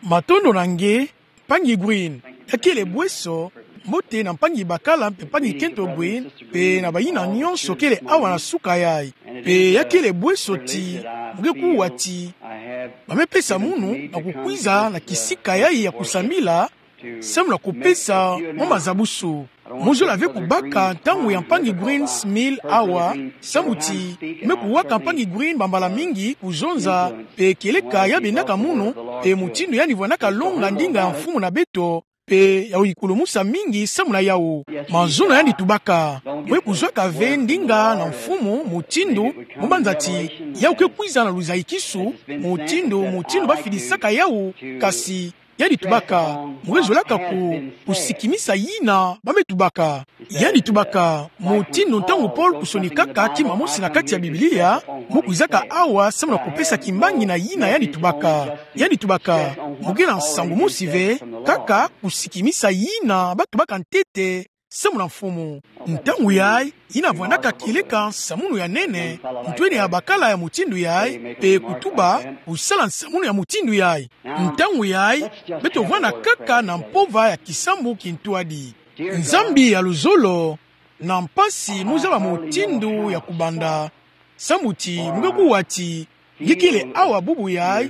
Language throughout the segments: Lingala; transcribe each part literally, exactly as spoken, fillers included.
Matondo nange pangi green yakele bweso mote na pangi bakala pe pangi kento green pe na bayina nyonso kele awa na suka yai pe yakele bweso ti muge kuwati bamepesa munu na kukwiza na kisika yai ya kusamila semla kupesa mama zabusu Muzo lave kubaka tangu ya mpangi green smil awa samuti mekuwaka mpangi green bambala mingi kuzonza pe keleka ya benaka munu pe mutindo yani vanaka longa ndinga ya mfumu na beto pe ya uikulumusa mingi samu na yao manzuna yani tubaka mwe kuzwaka ve ndinga na mfumu mutindo mbanzati ya uke kwiza na luzaikisu mutindo mutindo bafidisaka yao kasi yani tubaka mwezo laka ku kusikimisa yina bame tubaka yani tubaka mutindo ntango Paul kusonikaka tima mosi na kati ya Biblia mukuzaka awa samuna kupesa kimbangi na yina yani tubaka yani tubaka mugena nsangu musive kaka kusikimisa yina batubaka ntete samuna mfumu ntangu yai ina vwanaka kileka samunu ya nene mtweni ya bakala ya mutindu yai pe kutuba usala samunu ya mutindu yai ntangu yai beto vwana kaka na mpova ya kisambu kintuadi nzambi ya luzolo na mpasi muzaba mutindu ya kubanda samuti mugeku wati yikile awa bubu yai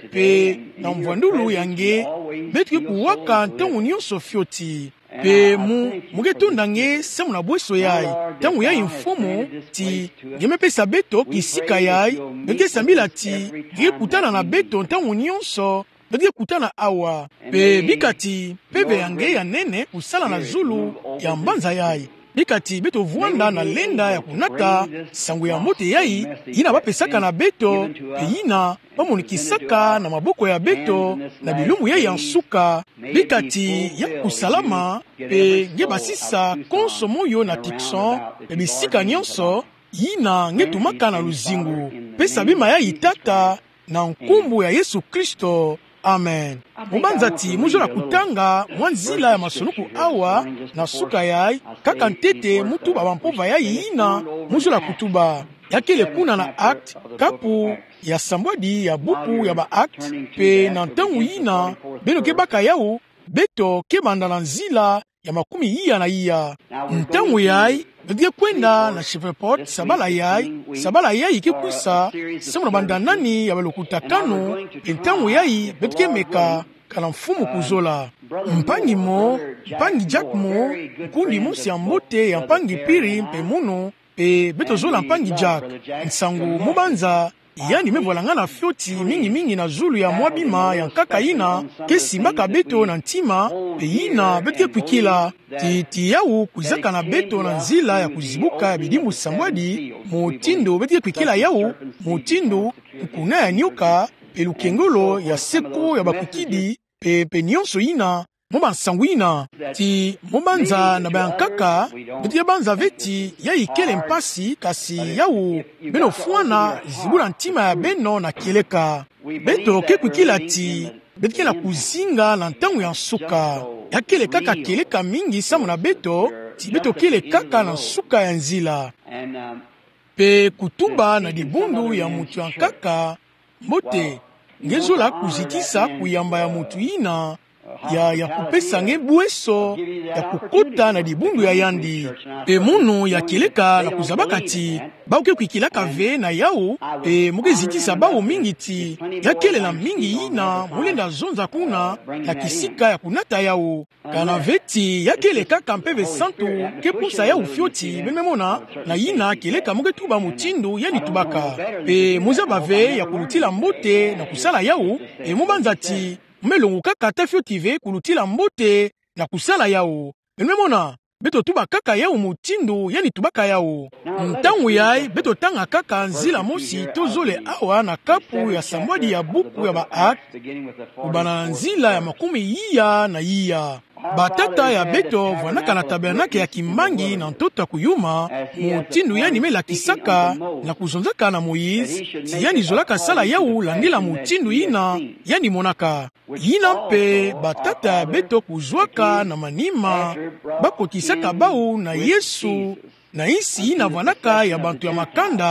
pe na mvwandulu yange betu kuwaka ntangu nyonso fioti pe mu mugetunda nge semu na bweso yai tangu yai mfumu ti gemepesa beto kisika yai bege sambila ti ge kutana na beto tangu nyonso bege kutana awa pe bikati peve yange ya nene kusala na zulu ya mbanza yai bikati beto vuanda na lenda ya kunata sangu ya mote yai ina bapesaka na beto pe ina bamonikisaka na maboko ya beto na bilumu yai ya nsuka bikati ya kusalama pe nge basisa konso moyo na tikson pe bisika nyonso ina nge tumaka na luzingu pe sabima ya itata na nkumbu ya Yesu Kristo. Amen. Mubanzati muzo la kutanga mwanzila ya masonuku awa na suka yai kaka ntete mutu babampova yai ina muzo la kutuba yakele kuna na act kapu ya sambwadi ya buku ya ba act pe na ntangu ina beno kebaka yao beto kebanda na nzila ya makumi iya na iya ntangu yai begie kwenda na Shreveport sabala yai sabala yai kikusa semuna bandanani ya balukuta kano ntangu yai betike meka kana mfumu kuzola mpangi mo mpangi Jack mo kundi musi ya mbote ya mpangi piri mpe muno pe beto zola mpangi Jack nsangu mubanza yani mevolanga na fioti mingi mingi na zulu ya mwabima ya nkaka ina kesi mbaka beto na ntima pe ina betike kwikila ti, ti yau kuzaka na beto na nzila ya kuzibuka ya bidimbu sambwadi mutindo betike kwikila yau mutindo nkuna ya nyoka pe lukengolo ya seko ya bakukidi pe, pe nyonso ina moba nsangu ina ti mobanza na bayankaka betike banza veti ya ikele mpasi kasi yau beno fuana zibula ntima ya beno na keleka beto kekwikila ti betike na kuzinga na ntangu ya nsuka yakele kaka keleka mingi samu na beto ti beto kele kaka na nsuka ya nzila pe kutuba na dibundu ya mutu ya nkaka mbote ngezola kuzikisa kuyamba ya mutu ina ya ya kupesa nge bweso ya kukota na dibundu ya yandi pe munu ya keleka na kuzabaka ti bauke kwikilaka ve na yao pe muke zitisa bao mingi ti ya kelela mingi ina mulenda zonza kuna na kisika ya kunata yao kana veti ya keleka kampeve santo ke pusa ya ufioti mememona na ina keleka muke tuba mutindo yani tubaka pe muzaba ve ya kulutila mbote na kusala yao pe mubanza ti melongu kaka tefio tive kulutila mbote na kusala yao mememona beto tuba kaka yao mutindo yani tubaka yao ntangu yai beto tanga kaka nzila mosi tozole awa na kapu ya sambwadi ya buku ya ba act kubana nzila ya makumi iya na iya batata ya beto vanaka na tabernake ya kimbangi na ntoto kuyuma mutindo yani mela kisaka na kuzonzaka na Moïse ti yani zolaka sala yau landila mutindo ina yani monaka ina mpe batata ya beto kuzwaka na manima bakokisaka bao na Yesu na isi ina vanaka ya bantu ya makanda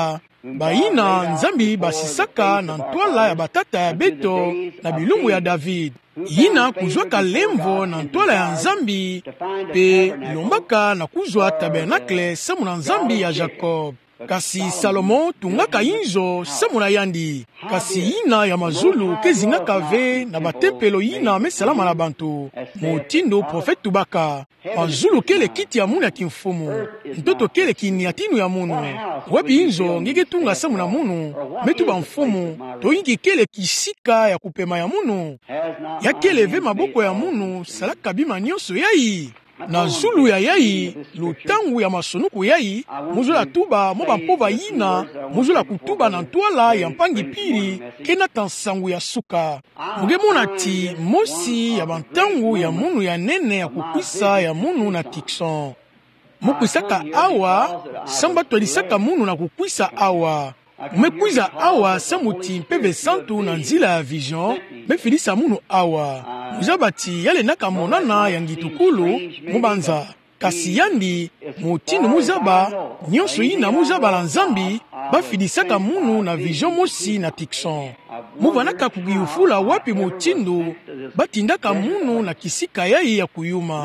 bayina nzambi basisaka na ntwala ya batata ya beto na bilumbu ya David. Yina kuzwaka lemvo na ntwala ya nzambi pe lombaka na kuzwa tabernakle samu na nzambi ya Jacob. Kasi Salomo tungaka inzo samu na yandi. Kasi yina ya mazulu kezingaka ve na batempelo yina mesalama na bantu. Motindo profetu baka. Mazulu kele kiti ya munu ya kimfumu. Ntoto kele kiniatinu ya munu. Wabi inzo ngege tunga samu na munu. Metu ba mfumu. Toingi kele kisika ya kupema ya munu. Ya kele ve maboko ya munu salaka bima nyonso yai. Na zulu ya yai, lutangu ya masonuku yai, muzula tuba moba mpova yina, muzula kutuba na ntwala ya mpangi pili, kena tansangu ya suka. Mugemona ti mosi ya bantangu ya munu ya nene ya kukwisa ya munu na Tikson. Mukwisaka awa, samba tualisaka munu na kukwisa awa. Mekwiza awa samuti mpeve santu na nzila ya vision, mefilisa munu awa. Muzabati yale naka monana ya ngitukulu mubanza. Kasi yandi mutinu muzaba, nyonso yina muzaba la nzambi, bafilisaka munu na vision mosi na Tikson. Muvanaka kugiyufula wapi mutindu, batindaka munu na kisika yai ya kuyuma.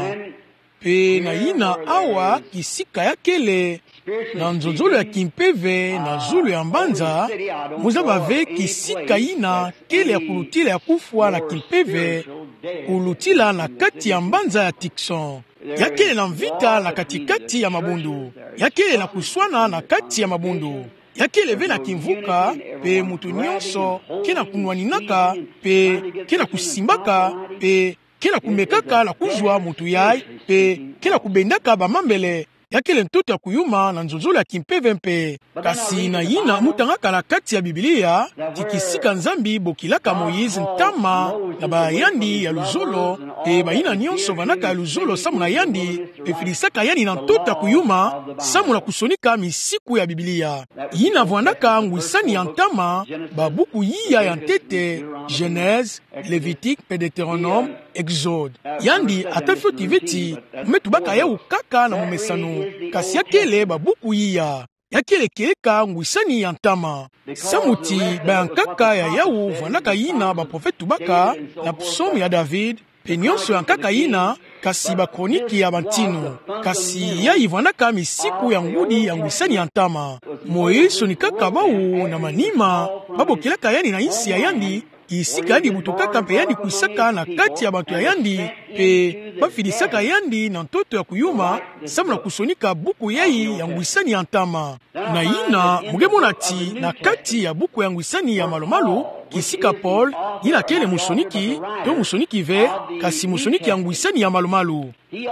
Pe na yina awa kisika ya kele, na nzonzolo ya kimpeve na zulu ya mbanza, muzaba ve kisika yina kele ya kulutila ya kufwa na kimpeve, kulutila na kati ya mbanza ya Tikson. Ya kele na mvita na katikati ya mabundu. Ya kele na kuswana na kati ya mabundu. Ya kele ve na kimvuka, pe mutu nyonso, kena kunwaninaka, pe kena kusimbaka, pe kena kumekaka na kuzwa mutu yai, pe kena kubendaka bamambele. Yakele ntoto ya kuyuma na nzonzolo ya kimpeve mpe. Kasi na yina mutangaka na kati ya Biblia, tikisika nzambi bokilaka Moïse ntama na bayandi ya luzolo, e bayina nyonso vanaka ya luzolo samu na yandi, e filisaka yandi na ntoto ya kuyuma, samu na kusonika misiku ya Biblia. Yina vwandaka ngwisani ya ntama, babuku yiya ya ntete, Genèse, Lévitique, Deutéronome, Exode. Yandi atafio tiveti, metubaka ya ukaka na mumesano. Kasi yakele babuku yiya. Yakele keleka ngwisani ya ntama. Samuti bayankaka ya yawu vanaka yina ba profetu baka na psomu ya David. Penyonso yankaka yina kasi ba kroniki ya bantinu. Kasi ya ivanaka misiku ya ngudi ya ngwisani ya ntama. Moïse nikaka bawu na manima babo kelaka yani na isi ya yandi. Isika yandi butukaka mpe yandi kuisaka na kati ya bantu ya yandi, pe bafilisaka yandi na ntoto ya kuyuma, samu na kusonika buku yai ya ngwisani ya ntama. Na yina, mugemona ti na kati ya buku ya ngwisani ya malomalo, kisika Paul, yina kele musoniki, to musoniki ve, kasi musoniki ya ngwisani ya malomalo.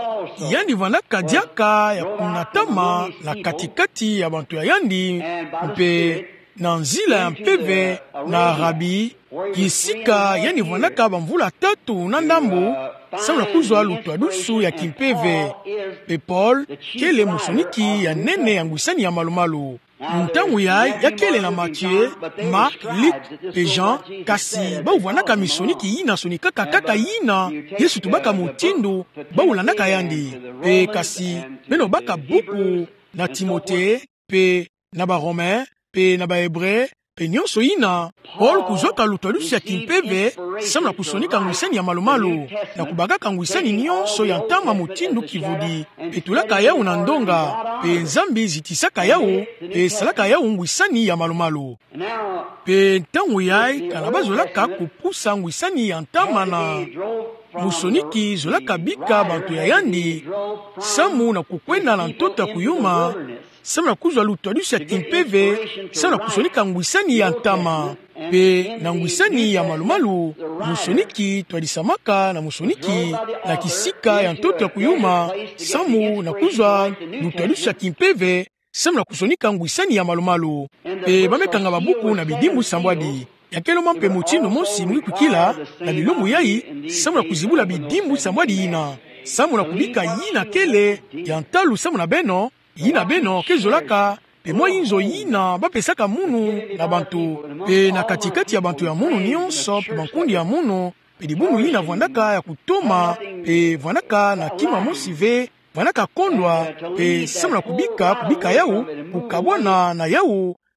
Yandi vanaka diaka ya kunatama na katikati ya bantu ya yandi, mpe na nzila ya mpeve na Arabi, kisika yani vanaka bamvula tatu na ndambu, samu na kuzwa lutwa dusu ya kimpeve. Pe Paul, kele musoniki ya nene ya ngwisani ya malomalo. Ntangu ya ya kele na Matthieu, Marc, Luc, pe Jean, kasi ba uvanaka misoniki yina sonikaka kaka yina, Yesu tubaka mutindu, ba ulandaka yandi. Pe kasi, beno baka buku na Timote, pe na ba Romain, pe na ba Hebreu, pe nyonso yina. Paul kuzwaka lutwalusi ya kimpeve, samu na kusonika ngwisani ya malomalo, na kubagaka ngwisani nyonso ya ntama mutindu kivudi, pe tulaka yawu na ndonga, pe nzambi zitisaka yawu, pe salaka yawu ngwisani ya malomalo. Pe ntangu yai, kanaba zolaka kupusa ngwisani ya ntama na musoniki zolaka bika bantu ya yandi, samu na kukwenda na ntoto ya kuyuma, samu na kuzwa lutwalusi ya kimpeve, samu na kusonika ngwisani ya ntama. Pe na ngwisani ya malumalu, musoniki twalisamaka na musoniki na kisika ya ntoto ya kuyuma, samu na kuzwa lutwalusi ya kimpeve, samu na kusonika ngwisani ya malumalu. Pe bamekanga babuku na bidimbu sambwadi. Yakelo mampe mutino mosi mwikukila na bilumu yai, samu na kuzibula bidimbu sambwadi yina. Samu na kubika yina kele ya ntalu samu na beno, yina beno kezolaka, pe mwa yinzo yina bapesaka munu na bantu, pe na katikati ya bantu ya munu nyonso, pe bankundi ya munu, pe dibunu yina vwandaka ya kutoma, pe vwandaka na kima mosive, vwandaka kondwa, pe samu na kubika, kubika yawu, kukabwana na yawu,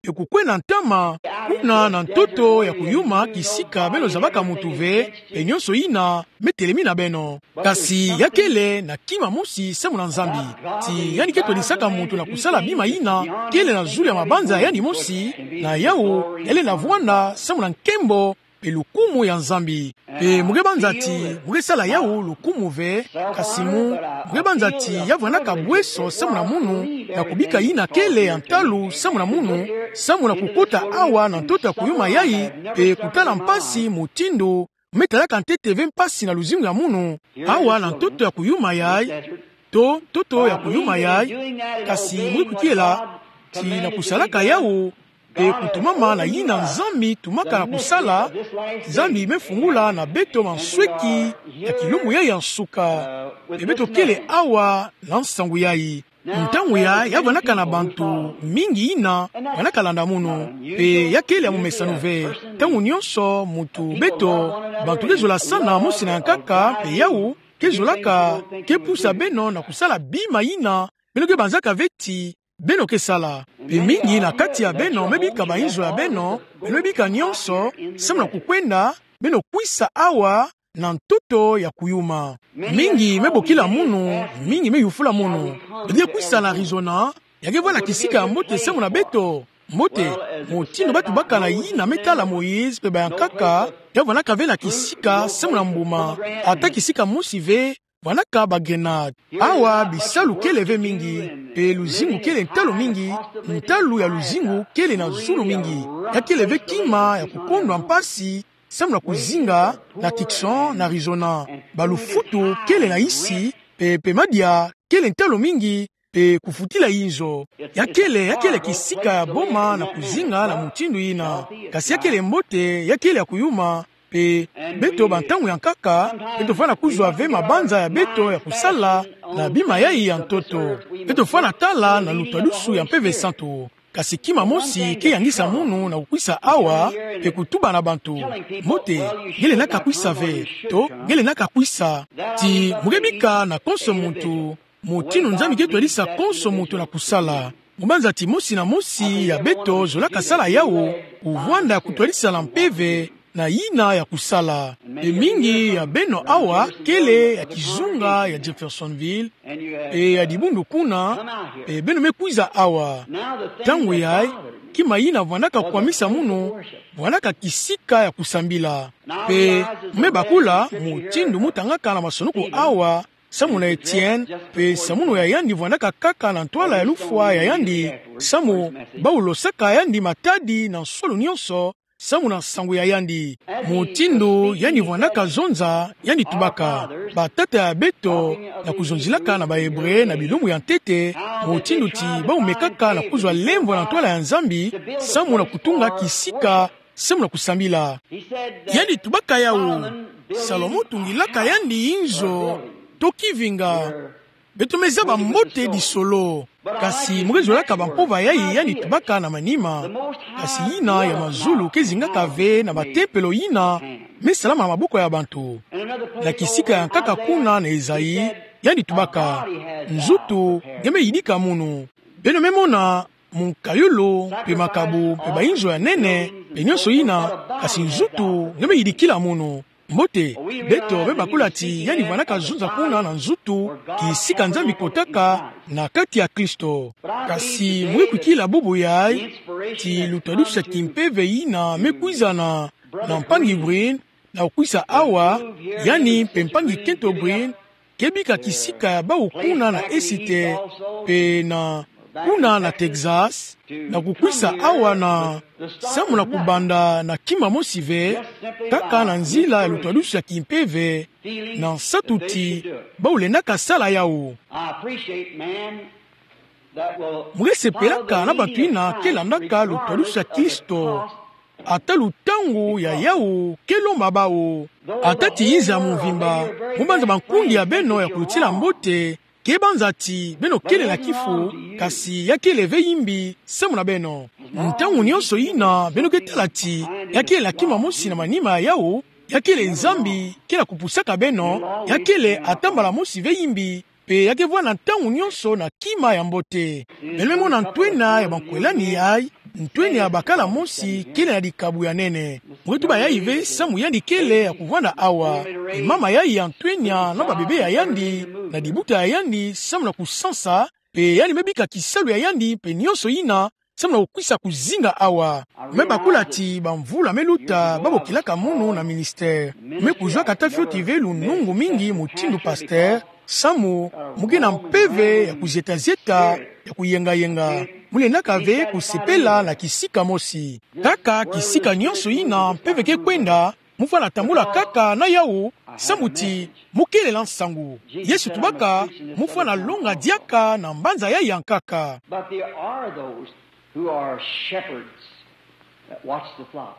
ekukwena ntama kuna na ntoto ya kuyuma kisika beno zabaka mutu ve pe nyonso ina metelemi na beno kasi yakele na kima mosi semu na nzambi ti yani keto lisaka mutu na kusala bima ina kele na zulu ya mabanza yani mosi na yawo ele na vwanda semu na nkembo pe lukumu ya nzambi pe muge banzati muge sala yawo lukumu ve kasimu muge banzati yavwanaka bweso semu na munu na kubika ina kele ya ntalu semu na munu semu na kukota awa na ntoto ya kuyuma yayi pe kutala mpasi mutindo metalaka ntete ve mpasi na luzingu ya munu awa na ntoto ya kuyuma yayi to ntoto ya kuyuma yayi kasi muge kukiela ti na kusalaka yawo e kutumama na yina nzambi tumaka na kusala nzambi mefungula na beto mansweki ya kilumu ya yansuka e beto kele awa na nsangu yayi ntangu ya yavanaka na bantu mingi ina vanaka landa muno pe yakele ya mumesano ve tangu nyonso mutu beto bantu kezola sana mosi na nkaka pe yawu kezolaka kepusa beno na kusala bima ina beno ke banzaka veti beno kesala pe mingi na kati ya beno mebika bainzo ya beno beno mebika nyonso semu na kukwenda beno kwisa awa na ntoto ya kuyuma mingi mebokila munu mingi meyufula munu bedi kwisa na Arizona yake vwana kisika ya mbote semu na beto mbote motino batu baka na yina metala Moïse pe bayankaka yavwanaka ve na kisika semu na mbuma ata kisika mosi ve vanaka bagrenade awa bisalu kele ve mingi pe luzingu kele ntalo mingi ntalu ya luzingu kele na zulu mingi yakele ve kima ya kukondwa mpasi semu na kuzinga na Tucson na Arizona balufutu kele na isi pe pe madia kele ntalo mingi pe kufutila inzo yakele yakele kisika ya boma na kuzinga na mutindu ina kasi yakele mbote yakele ya kuyuma pe beto bantangu ya nkaka beto fana kuzwa ve mabanza ya beto ya kusala na bima yayi ya ntoto beto fana tala na lutalusu ya mpeve santo kasi kima mosi ke yangisa munu na kukwisa awa pe kutuba na bantu mote ngele naka kwisa ve to ngele naka kwisa ti mugebika na konso muntu mutinu nzambi ketu elisa konso muntu na kusala mubanza ti mosi na mosi ya beto zolaka sala yawo uvwanda kutwalisa na mpeve na yina ya kusala e mingi ya beno awa kele ya kizunga ya Jeffersonville e ya dibundu kuna e beno mekwiza awa tangu yai kima yina vwanaka kwamisa muno vwanaka kisika ya kusambila pe mebakula mutindu mutangaka na masonuku awa samu na Etienne pe samuno ya yandi vwanaka kaka na ntwala ya lufwa ya yandi samu baulosaka yandi matadi na nsolo nyonso samu na sangu ya yandi mutindu yani vwanaka zonza yani tubaka batata ya beto na kuzonzilaka na bahebre na bilumu ya ntete mutindu ti baumekaka na kuzwa lemvo na ntwala ya nzambi samu na kutunga kisika samu na kusambila yani tubaka yawo Salomo tungilaka yandi inzo tokivinga betumeza bambote di solo kasi mugezolaka bampova yayi yani tubaka na manima kasi yina ya mazulu kezingaka ve na batempelo yina mesalama na maboko ya bantu na kisika ya nkaka kuna na Ezayi yani tubaka nzutu ngeme yidika munu beno memona munkayolo pe makabu pe bainzo ya nene pe nyonso yina kasi nzutu ngeme yidikila munu mbote beto bebakula ti yani vanaka zunza kuna na nzutu kisika nzambi kotaka na kati ya Kristo kasi mwekukila bubu yai ti lutalusha timpeve ina mekwiza na na mpangi brin na ukwisa awa yani pe mpangi kento brin kebika kisika ya bau kuna na esite pe na kuna na Texas na kukwisa awa na samu na kubanda na kima mosive kaka na nzila ya lutwalusha kimpeve na satuti baulendaka sala yao mugesepelaka na bantu ina kelandaka lutwalusha Kristo ata lutangu ya yao kelomba bao ata tiyiza muvimba mubanza bankundi ya beno ya kulutila mbote kebanza ti beno kele na kifo kasi yakele ve yimbi semu na beno ntangu nyonso ina beno ketala ti yakele kima mosi na manima yao yakele nzambi kela kupusaka beno yakele atambala mosi ve yimbi pe yake vwana ntangu nyonso na kima ya mbote beno mona ntwena ya bankwelani yai ntweni ya bakala mosi kele na dikabu ya nene. Mwetu ba yaive samu yandi kele ya kuvanda awa. E mama yai ya ntwenya na babebe ya yandi na dibuta ya yandi samu na kusansa pe yani mebika kisalu ya yandi pe nyonso ina samu na ukwisa kuzinga awa. Meba kulati bamvula meluta babo kilaka munu na ministère. Me kujwa katafio T V lunungu mingi mutindu pasteur samu muge na mpeve ya kuzeta zeta ya kuyenga yenga. Mule nakave kusepela na kisika mosi. Kaka kisika nyonso ina mpeve ke kwenda mufa na tambula kaka na yao samuti mukele lansangu. Yesu tubaka mufa na longa diaka na mbanza ya yankaka. But there are those who are shepherds that watch the flock.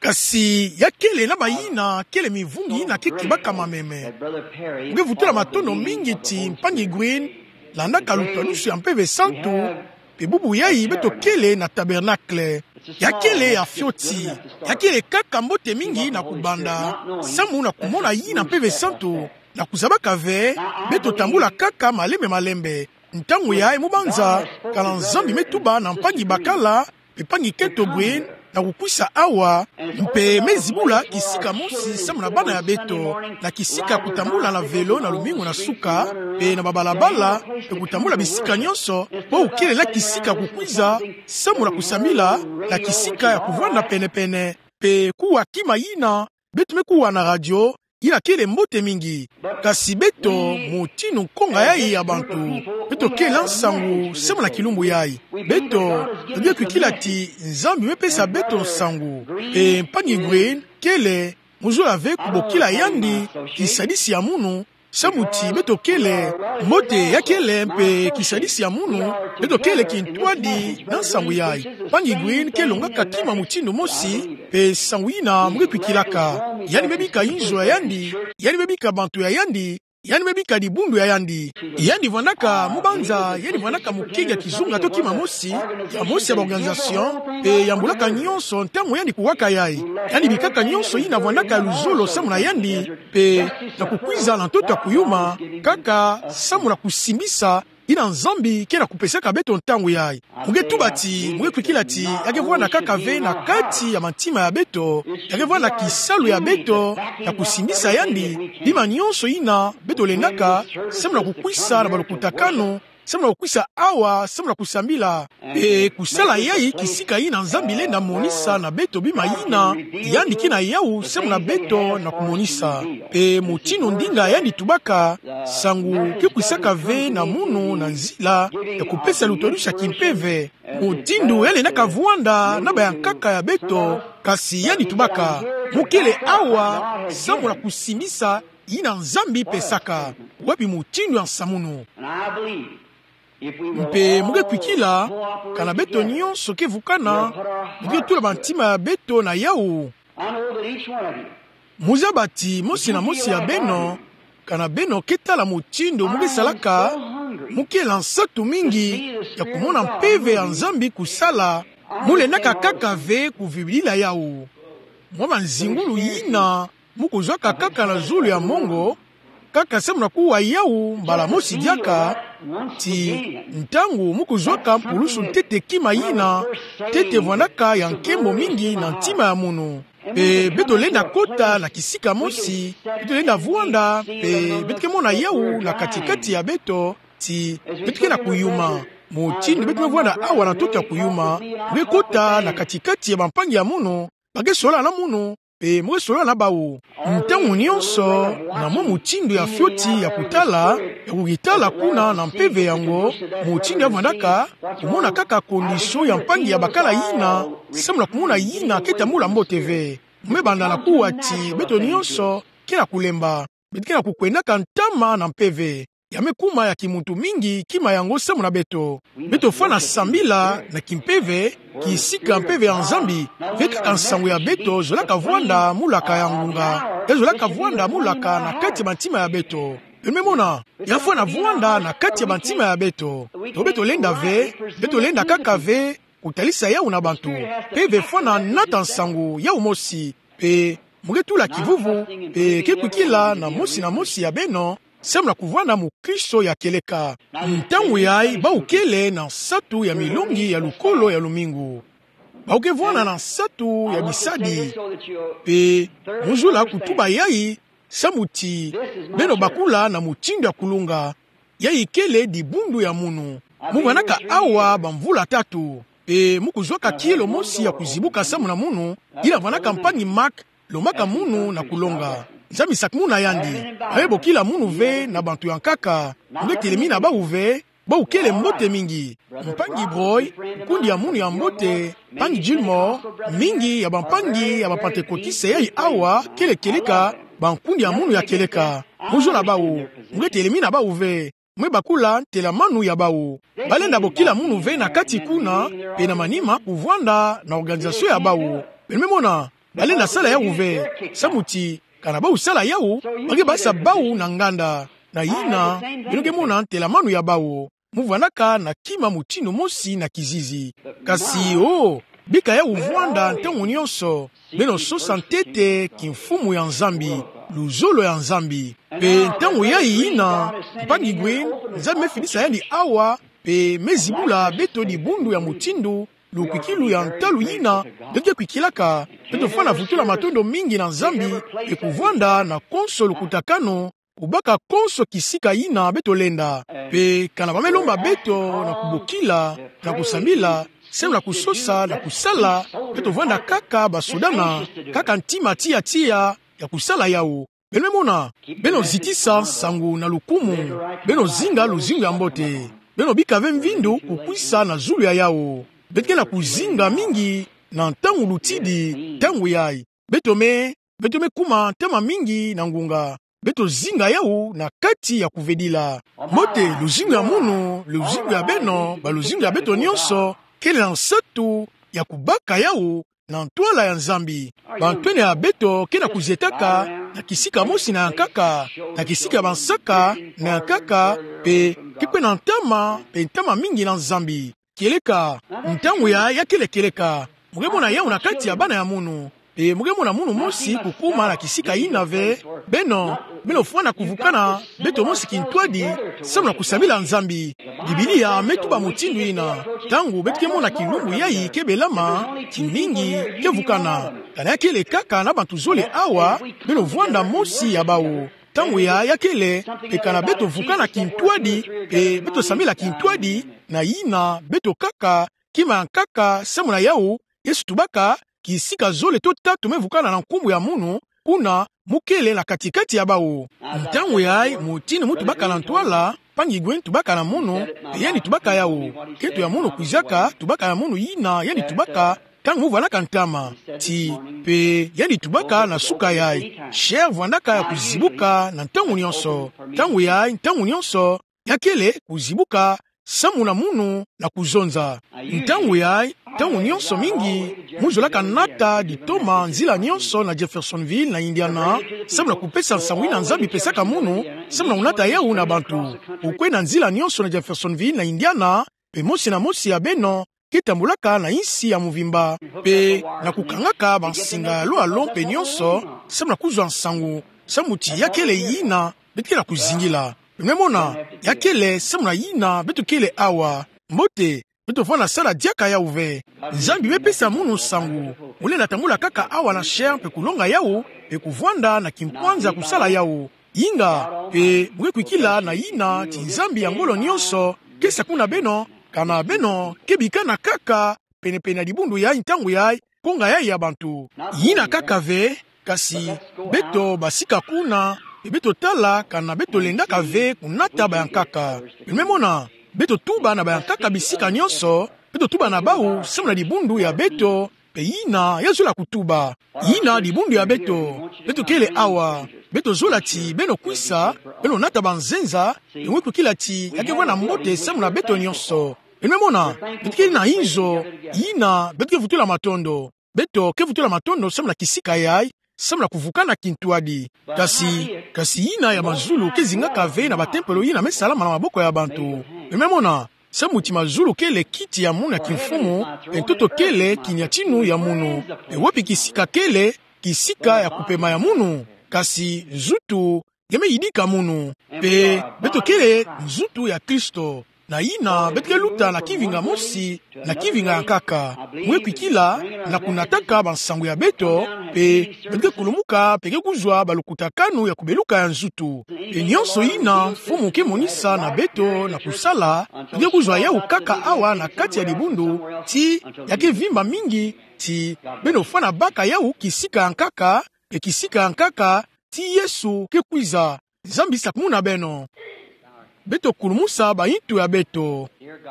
Kasi ya kele na bayina kele mivungi na kikibaka mameme. Muge vutula matono mingi ti mpangi green landa kalutanusu ya mpeve santu pe bubu yai beto kele na tabernacle. Ya kele ya fioti, ya kele kaka mbote mingi na kubanda, samu na kumona yi na mpeve santu, na kuzabaka ve, beto tambula kaka malembe malembe. Ntangu ya mubanza, kala nzambi metuba na mpangi bakala, pe pangi keto green, na kukwisa awa, mpe mezibula kisika mosi samu na bana ya beto, na kisika kutambula na velo na lumingo na suka, pe na babalabala, pe kutambula bisika nyonso, po ukele la kisika kukwiza, samu na kusamila, na kisika ya kuvanda pene pene, pe kuwa kima yina, beto mekuwa na radio, ina kele mbote mingi. Kasi beto mutinu konga yai ya bantu, beto kele nsangu samu na kilumbu yai. Beto, tobia kukila ti nzambi mepesa beto nsangu. E mpangi green, kele, muzula ve kubokila yandi, kisadisi ya munu, samuti beto kele, mbote ya kele mpe kisadisi ya munu, beto kele kintwadi na nsangu yai. Pangi green, kele ongaka kima mutinu mosi, pe sanguina mge kukilaka. Yani bebika inzo ya yandi, yani bebika bantu ya yandi, yani mebika dibundu ya yandi. Yani vanaka mubanza, yani vanaka mukiga kizunga to kima mosi, ya mosi ya organization, pe yambulaka nyonso ntango yandi kuwaka yai. Yani bikaka nyonso ina vanaka luzolo samu na yandi, pe na kukwiza na ntoto ya kuyuma, kaka samu na kusimbisa, ina nzambi kena kupesaka beto ntango yai. Muge tubati, muge kwikila ti, yage vwana kaka ve na kati ya mantima ya beto, yage vwana kisalu ya beto, ya kusimbisa yandi, bima nyonso ina, beto lenaka, samu na kukwisa na balukutakano, samu na kukwisa awa, samu na kusambila, e kusala yai kisika ina nzambi lenda monisa na beto bima ina, yandi kina yau, samu na beto na kumonisa. E mutino ndinga yandi tubaka, sangu kikwisaka ve na munu na nzila, ya kupesa lutonusha kimpeve. Mutindu yale naka vuanda na bayankaka ya beto, kasi yandi tubaka. Mukele awa, samu na kusimbisa, ina nzambi pesaka. Wapi mutindu ya nsamunu. Mpe muge kwikila, kana beto nyonso ke vukana, muge tula bantima ya beto na yau. Muza bati mosi na mosi ya beno, kana beno ketala mutindo muge salaka, muke lansatu mingi, ya kumona mpeve ya nzambi kusala, mule naka kaka ve kuvibilila yau. Mwama nzingulu yina, muku zwaka kaka na zulu ya mongo, kaka semu na kuwa yau mbala mosi diaka, ti ntangu muku zwaka mpulusu tete kima yina, tete vanaka ya nkembo mingi na ntima ya munu. Pe beto lenda kota na kisika mosi, beto lenda vuanda, pe beto kemona yau na katikati ya beto, ti beto kena kuyuma. Mutini beto mevuanda awa na toto ya kuyuma, mwe kota na katikati ya mampangi ya munu, bage sola na munu, pe mwe sola na bawu. Ntangu nyonso, na mwa mutindu ya fioti ya kutala, ya kukitala kuna na mpeve yango, mutindu ya vandaka, kumona kaka kondisyon ya mpangi ya bakala yina, semula kumona yina keta mula mbote ve. Mwebanda na kuwa ti, beto nyonso, kena kulemba, beto kena kukwendaka ntama na mpeve. Yame kuma ya kimuntu mingi kima yango samu na beto. Beto fana sambila na kimpeve, kisika mpeve ya nzambi, veka kansangu ya beto zolaka vuanda mulaka ya ngunga, ya zolaka vuanda mulaka na kati ya mantima ya beto. Pememona, ya fana vuanda na kati ya mantima ya beto. To beto lenda ve, beto lenda kaka ve, kutalisa yau na bantu. Peve fana nata nsangu ya umosi, pe mugetula kivuvu, pe kekwikila na mosi na mosi ya beno, semu na kuvwana mu Kristo ya keleka. Ntangu yai ba ukele na satu ya milongi ya lukolo ya lumingu. baukevwana na nsato ya bisadi pe muzula kutuba yayi samuti beno bakula na mutindo ya kulunga yayi kele di bundu ya munu muvanaka awa bamvula tatu pe mukuzwaka kilo mosi ya kuzibuka samu na munu ila vanaka mpangi mak lomaka munu na kulonga nzambi sakmuna yandi ayebo kila munu ve na bantu yankaka ngetelemi na bauve baukele mbote mingi mpangi broy kundi ya munu ya mbote pangi Gilmore mingi ya bampangi ya bapantekotise yayi awa kele keleka bankundi ya munu ya keleka muzo na bawo ngetelemi na bauve mwe bakula tela manu ya bawo balenda bokila munu ve na kati kuna pe na manima kuvwanda na organisation ya bawo benemona balenda sala ya uve samuti kana bawo sala yawo bange basa bawo na nganda na yina benoge mona tela manu ya bawo muvwanaka na kima mutino mosi na kizizi kasi o bika ya uvwanda ntango nyonso beno sosa ntete kimfumu ya nzambi luzolo ya nzambi pe ntango ya yina mpangi gwen nzambi mefinisa yandi awa pe mezibula beto di bundu ya mutindu lukwikilu ya ntalu yina deke kwikilaka beto fana vutula matondo mingi na nzambi pe kuvwanda na konso lukutakano ubaka konso kisika yina beto lenda pe kana bamelomba beto na kubokila na kusambila semu na kusosa na kusala beto vwanda kaka basudana kaka ntima tia tia ya kusala yao beno mona beno zitisa sangu na lukumu beno zinga luzingu ya mbote beno bikave mvindu kukwisa na zulu ya yao betke na kuzinga mingi na ntangu lutidi ntangu yai beto me beto me kuma tema mingi na ngunga beto zinga yao na kati ya kuvedila mote luzingu ya munu luzingu ya beno ba luzingu ya beto nyonso kele na nsatu ya kubaka yao na ntwala ya nzambi bantwene ya beto kena kuzetaka na kisika mosi na yankaka na kisika ya bansaka na yankaka pe kikwe na ntama pe ntama mingi na nzambi keleka ntango ya yakelekeleka mugemona yao na kati ya bana ya munu pe mugemona munu mosi kukuma na kisika inave beno beno fwana kuvukana beto mosi kintwadi samu na kusabila nzambi bibilia metuba mutindu ina tangu betuke mona kilumbu yayi kebelama kimingi kevukana kana yakele kaka na bantu zole awa beno vwanda mosi ya bawo tangu ya yakele pe kana beto vukana kintwadi pe beto samila kintwadi na yina beto kaka kima kaka samu na yao yesu tubaka kisika zole to tatu mevukana na nkumbu ya munu kuna mukele na katikati ya bawo ntango yai mutini mutu baka na ntwala pangi gwen tubaka na munu yani tubaka yao ketu ya munu kuzaka tubaka ya munu yina yani tubaka tangu muvwanaka ntama ti pe yani tubaka na suka yai sher vwanaka ya kuzibuka na ntango nyonso tango yai ntango nyonso yakele kuzibuka samu na munu na kuzonza ntango yai ntango nyonso mingi muzolaka nata di toma nzila nyonso na Jeffersonville na Indiana samu na kupesa nsangu na nzambi pesaka munu samu na unata yau na bantu ukwe na nzila nyonso na Jeffersonville na Indiana pe mosi na mosi ya beno ketambulaka na insi ya muvimba pe na kukangaka bansinga ya lo alo pe nyonso samu na kuzwa nsangu samu ti yakele yina betike na kuzingila memona yakele samu na yina beto kele awa mbote beto fana sala diaka ya uve nzambi bepesa munu sangu mulenda tambula kaka awa na sher pe kulonga yao pe kuvwanda na kimpwanza kusala yao yinga pe muke kwikila na yina ti nzambi ya ngolo nyonso kesa kuna beno kana beno kebika na kaka penepene ya libundu ya ntangu ya konga ya ya bantu yina kaka ve kasi beto basika kuna beto tala kana beto lendaka ve kunata bayankaka memona beto tuba na bayankaka bisika nyonso beto tuba na bawu samu na libundu ya beto pe yina yazula kutuba yina libundu ya beto beto kele awa beto zola ti beno kwisa beno nata banzenza engwe kukila ti yakevwa na mbote samu na beto nyonso memona beto kele na inzo yina beto kevutula matondo beto kevutula matondo samu na kisika yai samu na kuvukana kintwadi kasi kasi yina ya mazulu kezingaka ve na batempelo yina mesalama na maboko ya bantu memona samu ti mazulu kele kiti ya munu ya kimfumu entoto kele kinyatinu ya munu ewapi kisika kele kisika ya kupema ya munu kasi nzutu geme yidika munu pe beto kele nzutu ya Kristo na ina betike luta na kivinga mosi na kivinga ya nkaka mwekwikila na kunataka bansango ya beto pe betike kulumuka peke kuzwa balukuta kanu ya kubeluka ya nzutu pe nyonso ina mfumu kemonisa na beto na kusala betike kuzwa yau kaka awa na kati ya libundu ti yake vimba mingi ti beno fana baka yau kisika ya nkaka pe kisika ya nkaka ti Yesu kekwiza Zambi sakumuna beno beto kulumusa bayitu ya beto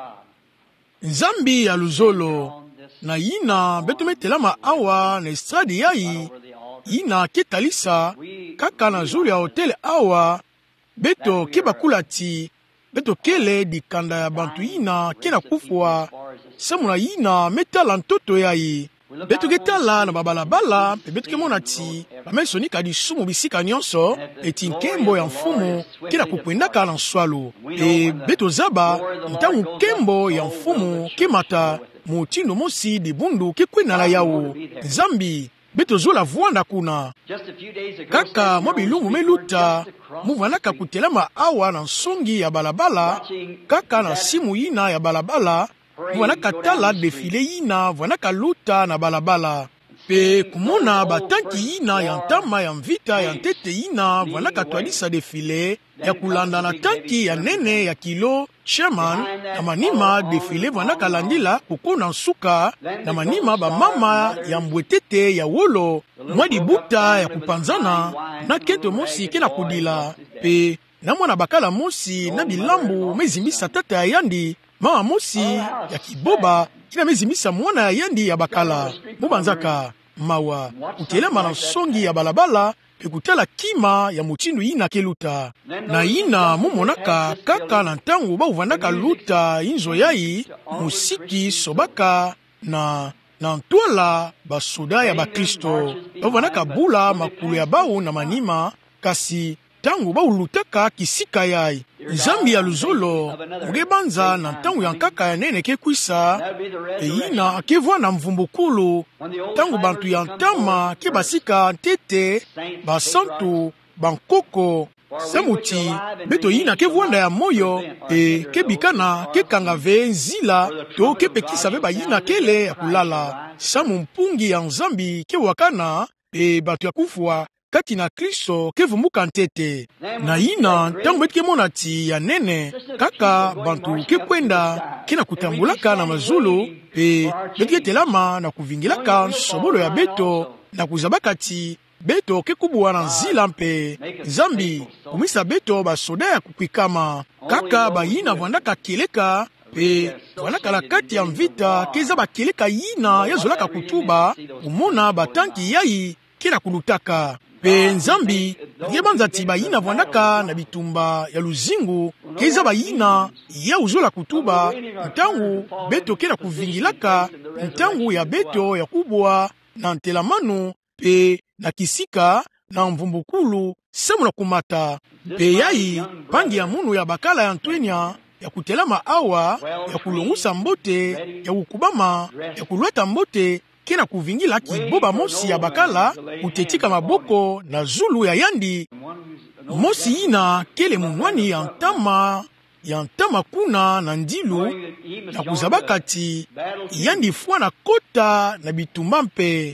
Nzambi ya luzolo na yina beto metelama awa na estradi yayi yina ketalisa kaka na zulu ya hotel awa beto kebakula ti beto kele dikanda ya bantu yina kena kufwa samuna yina metala ntoto yayi beto ketala na babalabala pe beto kemona ti bamesonika disumu bisika nyonso eti nkembo ya mfumu kena kukwendaka na nswalo e beto zaba ntangu nkembo ya mfumu kemata mutindo mosi dibundu kekwena yawo Zambi beto zola vuanda kuna kaka mwa bilungu meluta muvanaka kutelama awa na nsongi ya balabala kaka na simu yina ya balabala muvanaka tala defile yina vuanaka luta na balabala pe kumona batanki yina ya ntama ya mvita ya ntete yina vuanaka twalisa defile ya kulanda na tanki ya nene ya kilo Sherman na manima defile vuanaka landila kukona nsuka na manima bamama ya mbwetete ya wolo mwadi buta ya kupanzana na keto mosi kena kudila pe na mwana bakala mosi na bilambu mezimbisa tata ya yandi mama mosi ya kiboba kina mezimbisa mwana ya yandi ya bakala mubanzaka mawa utelema na songi ya balabala ekutala kima ya mutindu yina keluta na yina mumonaka kaka na ntangu bauvandaka luta inzo yayi musiki sobaka na na ntwala basoda ya bakristo bauvandaka bula makulu ya bau na manima kasi tangu baulutaka kisika yayi Nzambi ya luzolo mugebanza na ntangu ya nkaka ya nene kekwisa eyina kevwa na mvumbukulu tangu bantu ya ntama kebasika ntete basantu bankoko samuti beto yina kevwanda ya moyo e kebikana kekanga ve nzila to kepekisa ve bayina kele ya kulala samu mpungi ya Nzambi kewakana e batu ya kufwa kati na Kristo kevumuka ntete na yina tangu beti kemona ti ya nene kaka bantu kekwenda kena kutambulaka na mazulu pe beti ketelama na kuvingilaka nsobolo ya beto na kuzabaka ti beto kekubuwa na nzila mpe Nzambi kumisa beto basoda ya kukwikama kaka bayina vwandaka keleka pe vwandaka la kati ya mvita keza bakeleka yina yazolaka kutuba umona batanki yayi kena kulutaka pe Nzambi yebanza ti bayina vwandaka na bitumba ya luzingu keza bayina ya uzola kutuba ntangu beto kena kuvingilaka ntangu ya beto ya kubwa na ntelamanu pe na kisika na mvumbukulu semu na kumata pe yayi pangi ya munu ya bakala ya ntwenya ya kutelama awa ya kulongusa mbote ya ukubama ya kulweta mbote kena kuvingila kiboba mosi ya bakala kutetika maboko na zulu ya yandi mosi ina kele munwani ya ntama ya ntama kuna na ndilu na kuzabaka ti yandi fwa na kota na bitumba mpe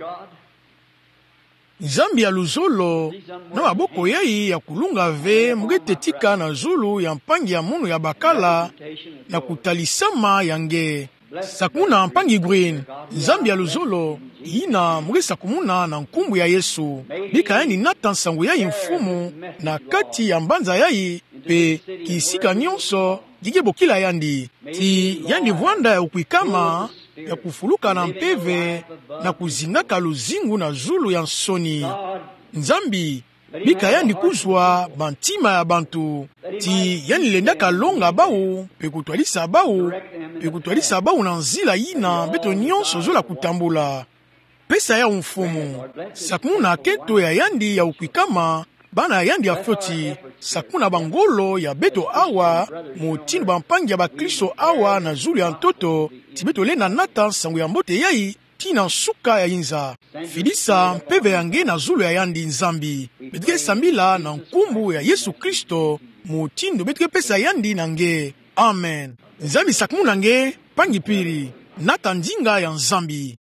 Nzambi ya luzolo na maboko yayi ya kulunga ve mugetetika na zulu ya mpangi ya munu ya bakala na kutalisama yange sakuna mpangi green Nzambi ya luzolo yina mugesa kumuna na nkumbu ya Yesu bika yani nata nsango yayi mfumu na kati ya mbanza yayi pe kisika nyonso gigebokila yandi ti yandi vwanda ya ukwikama ya kufuluka na mpeve na kuzingaka luzingu na zulu ya nsoni Nzambi bika yandi kuzwa bantima ya bantu ti yani lendaka longa bau pe kutwalisa bau pe kutwalisa bau na nzila yina beto nyonso zola kutambula pesa ya mfumu sakuna keto ya yandi ya ukwikama bana ya yandi ya foti sakuna bangolo ya beto awa mutinu bampangi ya bakristo awa na zulu ya ntoto ti beto lena nata nsango ya mbote yayi tina nsuka ya yinza fidisa mpeve yange na zulu ya yandi Nzambi betike sambila na nkumbu ya Yesu Kristo mutindo betike pesa yandi nange amen. Nzambi sakmu nange pangi piri nata ndinga ya nzambi.